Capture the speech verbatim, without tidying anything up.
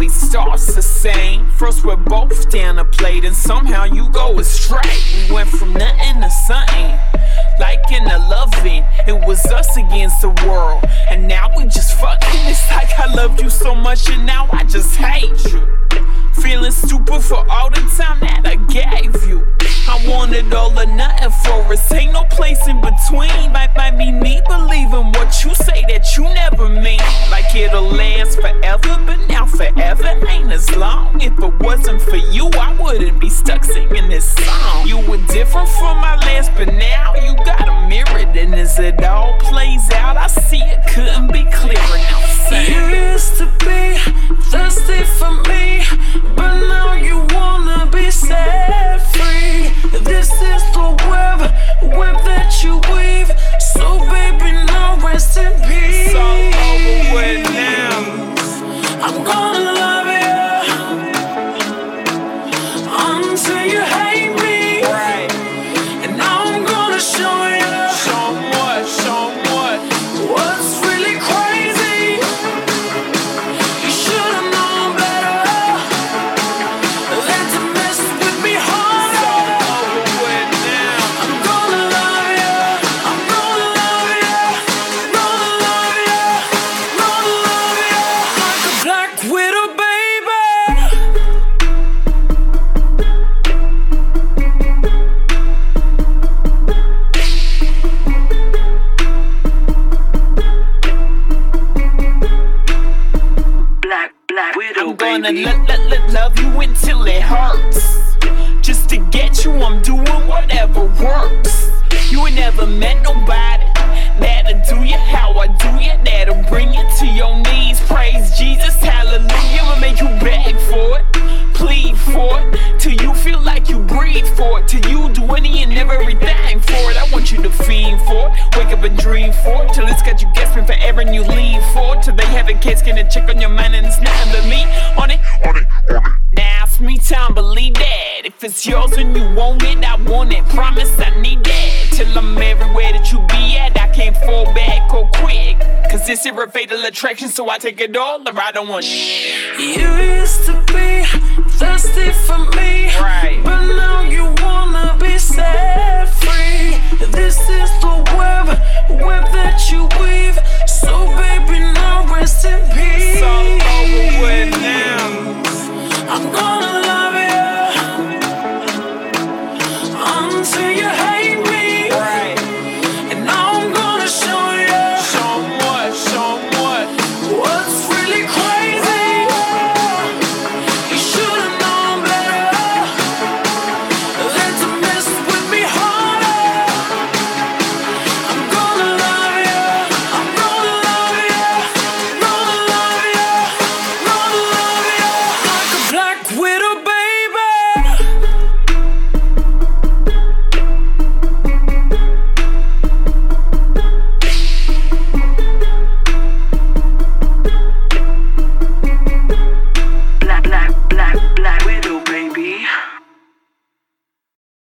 always starts the same. First we're both down a plate, and somehow you go astray. We went from nothing to something, like in a loving. It was us against the world, and now we just fucking. It's like I loved you so much, and now I just hate you. Feeling stupid for all the time that I gave you. I wanted all or nothing for us, ain't no place in between. Might, might be me believing what you say that you never mean. Like it'll last forever, but now forever ain't as long. If it wasn't for you, I wouldn't be stuck singing this song. You were different from my last, but now you got a mirror. And as it all plays out, I see it couldn't be clearer now. Say. You used to be thirsty for me, but now you wanna be set free. This is the web, web that you weave. So baby, now rest in peace. It's all over with now. I'm gonna love you until you hate me. Right. And now I'm gonna show you. Show 'em what, show 'em what. What's really crazy? You should've known better than to mess with me harder. It's all over with now. I'm gonna love you. I'm gonna love you. Gonna love you. Gonna love you like a black widow, baby. Black, black widow, I'm gonna baby. let, let, let love you until it hurts. Just to get you, I'm doing whatever works. You ain't never met nobody that'll do you how I do you, that'll bring you to your knees. Praise Jesus, hallelujah, will make you beg for it, plead for it, till you feel like you breathe for it, till you do any and everything for it. I want you to fiend for it, wake up and dream for it, till it's got you gasping for air and you lean for it, till they have a kid skin and check on your mind and it's nothing but me on it, on it, on it. Now it's me time, believe that. If it's yours and you want it, I want it. Promise I need that. Till I'm everywhere that you be at, I can't fall back or quick. Cause this is a fatal attraction, so I take it all or I don't want shit. You used to be thirsty for me, Right. but now you wanna be set free. This is the web, web that you